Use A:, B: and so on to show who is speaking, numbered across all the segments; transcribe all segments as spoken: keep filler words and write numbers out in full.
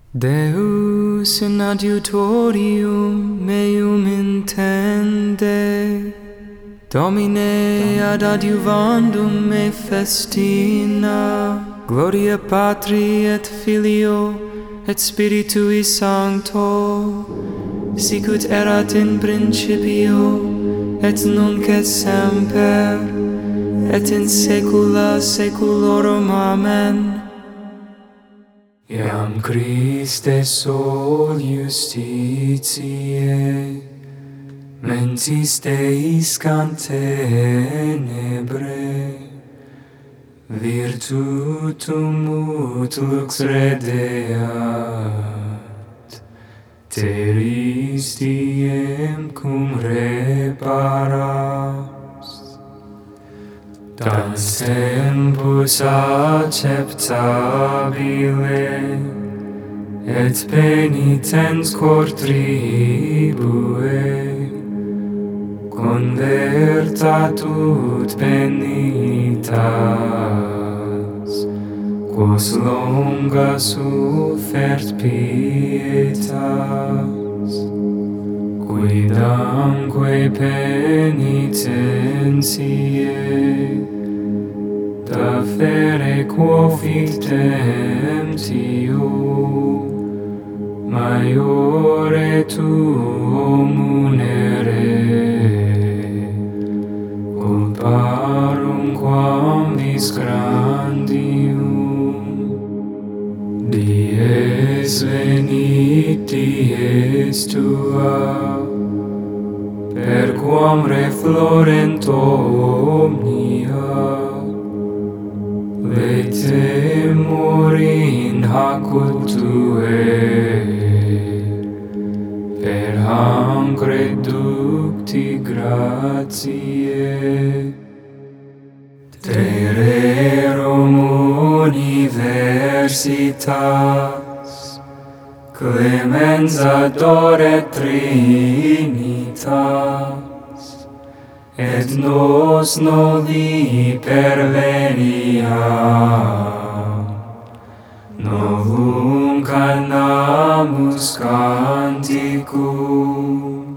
A: Deus in adiutorium meum intende, Domine ad adiuvandum me festina, Gloria Patri et Filio et Spiritui Sancto, sicut erat in principio, et nunc et semper, et in saecula saeculorum. Amen. Iam Christe sol justitiae, mentis Deis cantenebre, virtutum ut lux redeat, teris diem cum reparas. Dans tempus acceptabile, et penitens cor tribue, convertat ut penitas, quos longa suffert pietas, quidamque penitentiae, dafere quo fit temptio, maiore tuo munere, culparum quam vis grandium. Dies venit dies tua, per quam reflorent omnia, letemur in hacut tue, per ham creducti gratiae. Te rerum universitas, clemens adoret Trinitas, et nos novi perveniam, novum canamus canticum.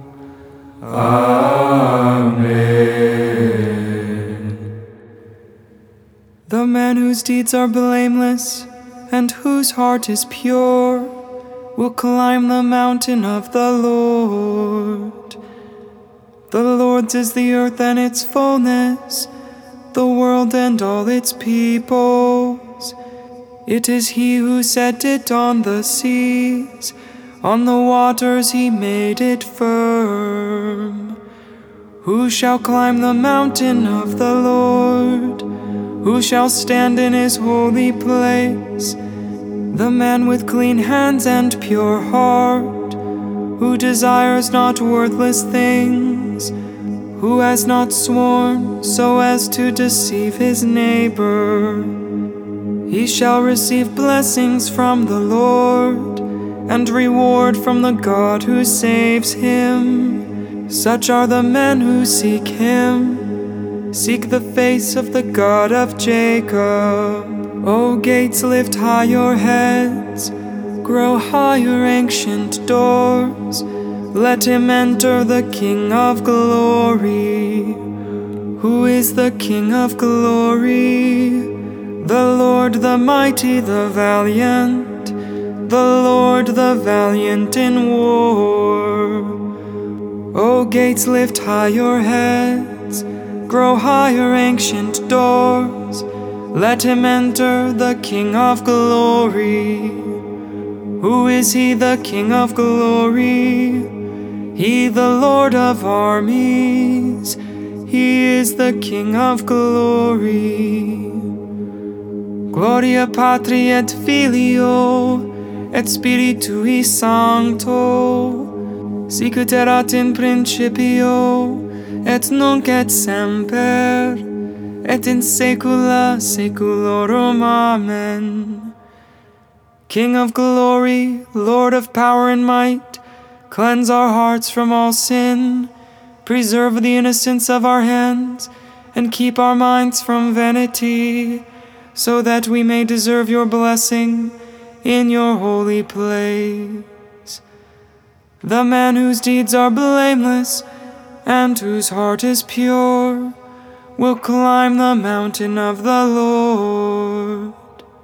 A: Amen.
B: The man whose deeds are blameless and whose heart is pure will climb the mountain of the Lord. The Lord's is the earth and its fullness, the world and all its peoples. It is He who set it on the seas, on the waters He made it firm. Who shall climb the mountain of the Lord? Who shall stand in His holy place? The man with clean hands and pure heart, who desires not worthless things, who has not sworn so as to deceive his neighbor. He shall receive blessings from the Lord, and reward from the God who saves him. Such are the men who seek Him, seek the face of the God of Jacob. O gates, lift high your heads, grow higher, ancient doors. Let him enter, the King of glory. Who is the King of glory? The Lord, the mighty, the valiant, the Lord, the valiant in war. O gates, lift high your heads, grow higher, ancient doors. Let him enter, the King of glory. Who is He, the King of glory? He, the Lord of armies. He is the King of glory. Gloria Patri et Filio et Spiritui Sancto, sicut erat in principio, et nunc et semper, et in saecula saeculorum. Amen. King of glory, Lord of power and might, cleanse our hearts from all sin, preserve the innocence of our hands, and keep our minds from vanity, so that we may deserve your blessing in your holy place. The man whose deeds are blameless and whose heart is pure will climb the mountain of the Lord.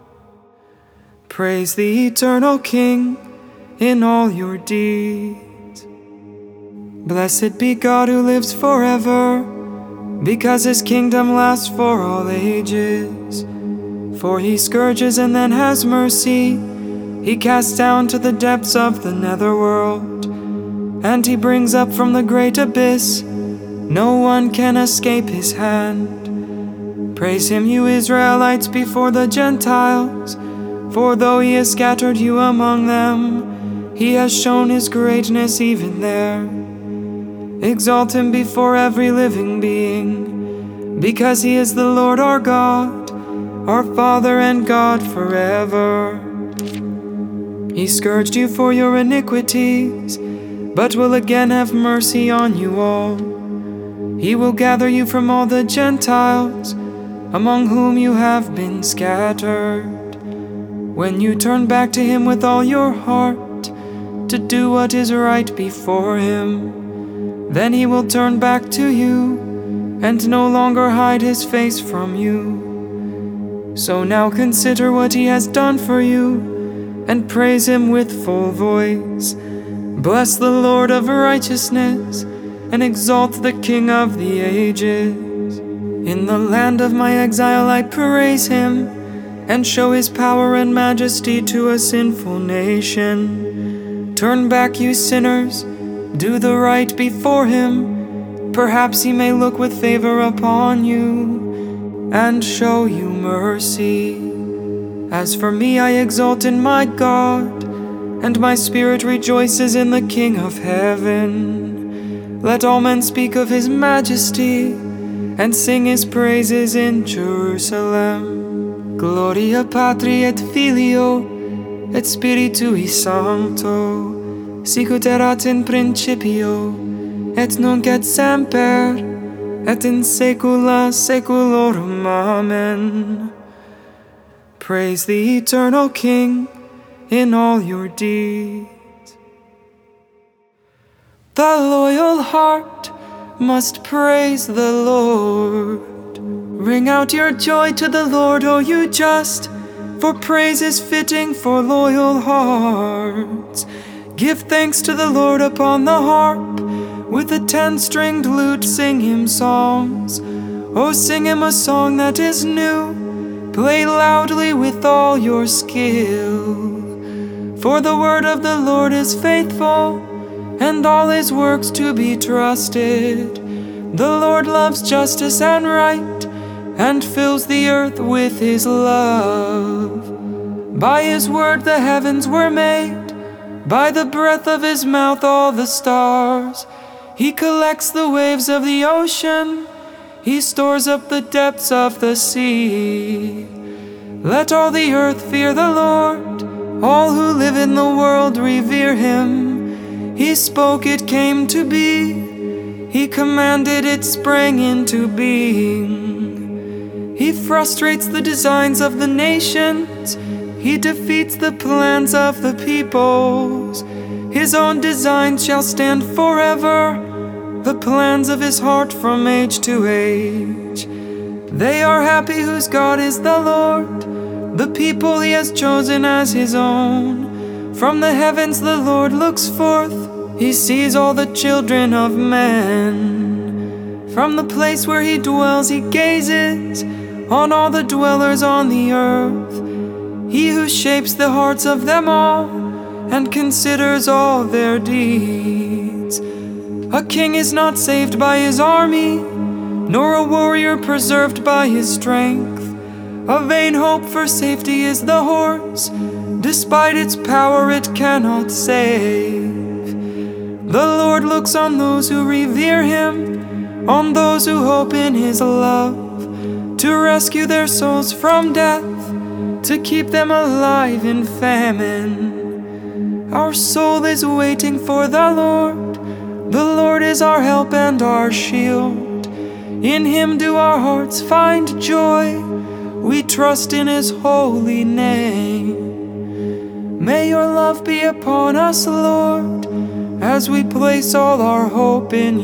B: Praise the eternal King in all your deeds. Blessed be God who lives forever, because his kingdom lasts for all ages. For he scourges and then has mercy. He casts down to the depths of the netherworld, and he brings up from the great abyss. No one can escape his hand. Praise him, you Israelites, before the Gentiles, for though he has scattered you among them, he has shown his greatness even there. Exalt him before every living being, because he is the Lord our God, our Father and God forever. He scourged you for your iniquities, but will again have mercy on you all. He will gather you from all the Gentiles, among whom you have been scattered. When you turn back to him with all your heart, to do what is right before him, then he will turn back to you, and no longer hide his face from you. So now consider what he has done for you, and praise him with full voice. Bless the Lord of righteousness, and exalt the King of the ages. In the land of my exile I praise him, and show his power and majesty to a sinful nation. Turn back, you sinners, do the right before him. Perhaps he may look with favor upon you, and show you mercy. As for me, I exult in my God, and my spirit rejoices in the King of heaven. Let all men speak of his majesty, and sing his praises in Jerusalem. Gloria Patri et Filio, et Spiritui Sancto, sicut erat in principio, et nunc et semper, et in saecula saeculorum. Amen. Praise the eternal King in all your deeds. The loyal heart must praise the Lord. Ring out your joy to the Lord, O you just, for praise is fitting for loyal hearts. Give thanks to the Lord upon the harp, with a ten-stringed lute sing him songs. O sing him a song that is new, play loudly with all your skill. For the word of the Lord is faithful, and all his works to be trusted. The Lord loves justice and right, and fills the earth with his love. By his word the heavens were made, by the breath of his mouth all the stars. He collects the waves of the ocean, he stores up the depths of the sea. Let all the earth fear the Lord, all who live in the world revere him. He spoke, it came to be, he commanded, it sprang into being. He frustrates the designs of the nations, he defeats the plans of the peoples. His own designs shall stand forever, the plans of his heart from age to age. They are happy whose God is the Lord, the people he has chosen as his own. From the heavens the Lord looks forth, he sees all the children of men. From the place where he dwells he gazes on all the dwellers on the earth. He who shapes the hearts of them all, and considers all their deeds. A king is not saved by his army, nor a warrior preserved by his strength. A vain hope for safety is the horse, despite its power it cannot save. The Lord looks on those who revere him, on those who hope in his love, to rescue their souls from death, to keep them alive in famine. Our soul is waiting for the Lord, the Lord is our help and our shield. In him do our hearts find joy, we trust in his holy name. May your love be upon us, Lord, as we place all our hope in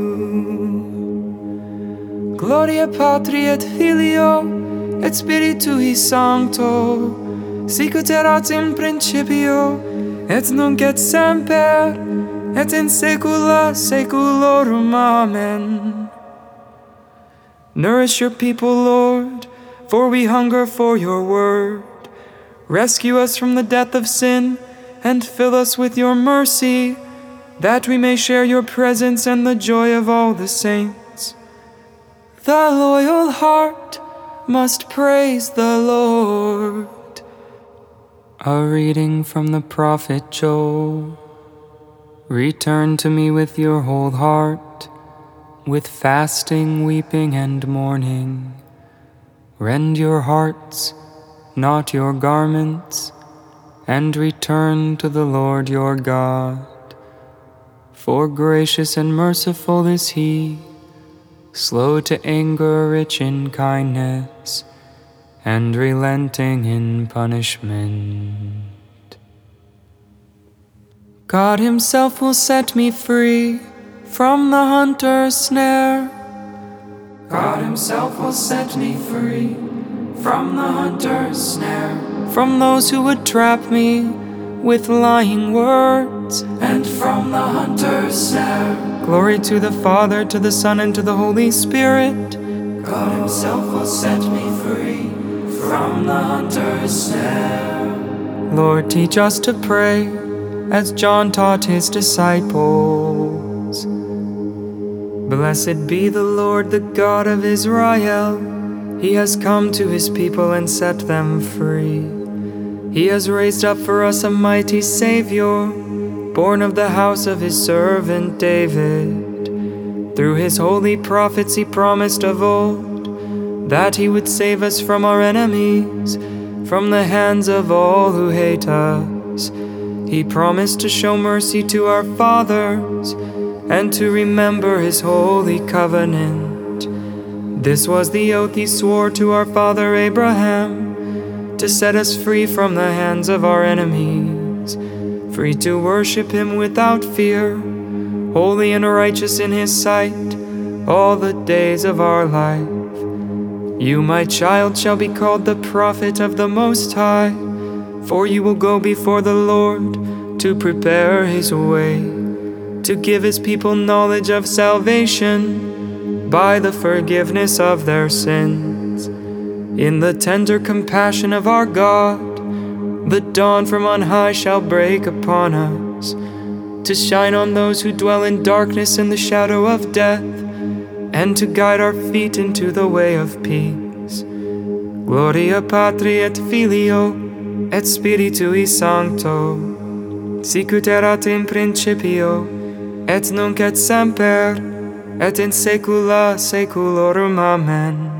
B: you. Gloria Patri et Filio et Spiritui Sancto, sicut erat in principio, et nunc et semper, et in saecula saeculorum. Amen. Nourish your people, Lord, for we hunger for your word. Rescue us from the death of sin, and fill us with your mercy, that we may share your presence and the joy of all the saints. The loyal heart must praise the Lord. A reading from the prophet Joel. Return to me with your whole heart, with fasting, weeping, and mourning. Rend your hearts, not your garments, and return to the Lord your God. For gracious and merciful is he, slow to anger, rich in kindness, and relenting in punishment. God himself will set me free from the hunter's snare. God himself will set me free from the hunter's snare, from those who would trap me with lying words, and from the hunter's snare. Glory to the Father, to the Son, and to the Holy Spirit. God himself will set me free from the hunter's snare. Lord, teach us to pray as John taught his disciples. Blessed be the Lord, the God of Israel. He has come to his people and set them free. He has raised up for us a mighty Savior, born of the house of his servant David. Through his holy prophets he promised of old that he would save us from our enemies, from the hands of all who hate us. He promised to show mercy to our fathers and to remember his holy covenant. This was the oath he swore to our father Abraham, to set us free from the hands of our enemies, free to worship him without fear, holy and righteous in his sight, all the days of our life. You, my child, shall be called the prophet of the Most High, for you will go before the Lord to prepare his way, to give his people knowledge of salvation by the forgiveness of their sins. In the tender compassion of our God, the dawn from on high shall break upon us, to shine on those who dwell in darkness and the shadow of death, and to guide our feet into the way of peace. Gloria Patri et Filio et Spiritui Sancto, sicut erat in principio, et nunc et semper, et in saecula saeculorum. Amen.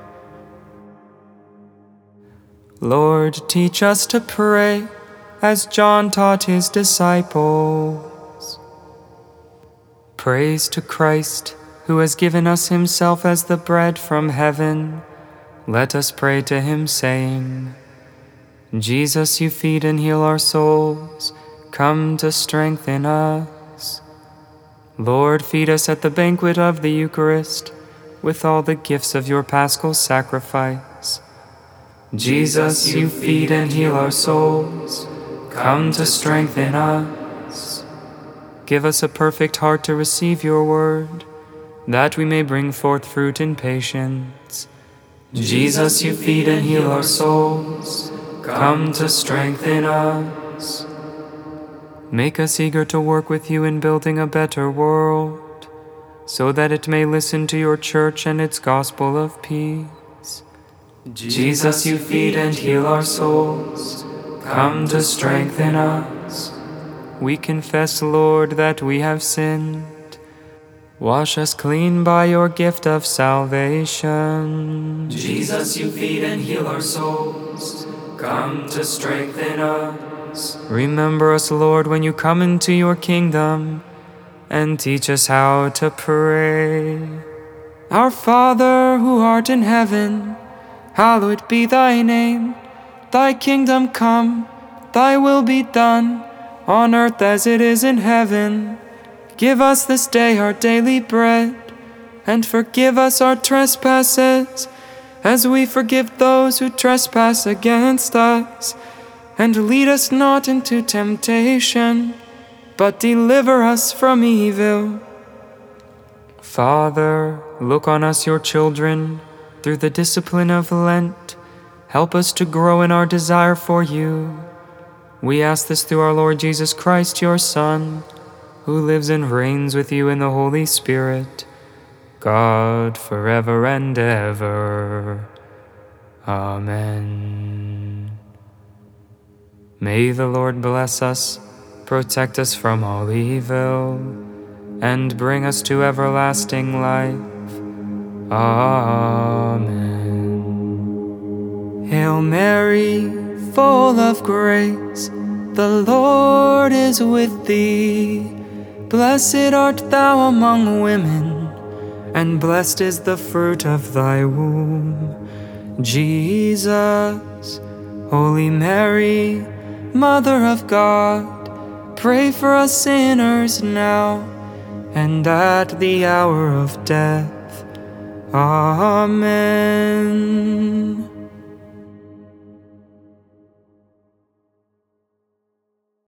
B: Lord, teach us to pray as John taught his disciples. Praise to Christ, who has given us himself as the bread from heaven. Let us pray to him, saying, Jesus, you feed and heal our souls. Come to strengthen us. Lord, feed us at the banquet of the Eucharist with all the gifts of your paschal sacrifice. Jesus, you feed and heal our souls. Come to strengthen us. Give us a perfect heart to receive your word, that we may bring forth fruit in patience. Jesus, you feed and heal our souls. Come to strengthen us. Make us eager to work with you in building a better world, so that it may listen to your church and its gospel of peace. Jesus, you feed and heal our souls. Come to strengthen us. We confess, Lord, that we have sinned. Wash us clean by your gift of salvation.
A: Jesus, you feed and heal our souls. Come to strengthen us.
B: Remember us, Lord, when you come into your kingdom, and teach us how to pray. Our Father, who art in heaven, hallowed be thy name. Thy kingdom come, thy will be done, on earth as it is in heaven. Give us this day our daily bread, and forgive us our trespasses, as we forgive those who trespass against us. And lead us not into temptation, but deliver us from evil. Father, look on us, your children, through the discipline of Lent. Help us to grow in our desire for you. We ask this through our Lord Jesus Christ, your Son, who lives and reigns with you in the Holy Spirit, God, forever and ever. Amen. May the Lord bless us, protect us from all evil, and bring us to everlasting life. Amen. Hail Mary, full of grace, the Lord is with thee. Blessed art thou among women, and blessed is the fruit of thy womb, Jesus. Holy Mary, Mother of God, pray for us sinners now and at the hour of death. Amen.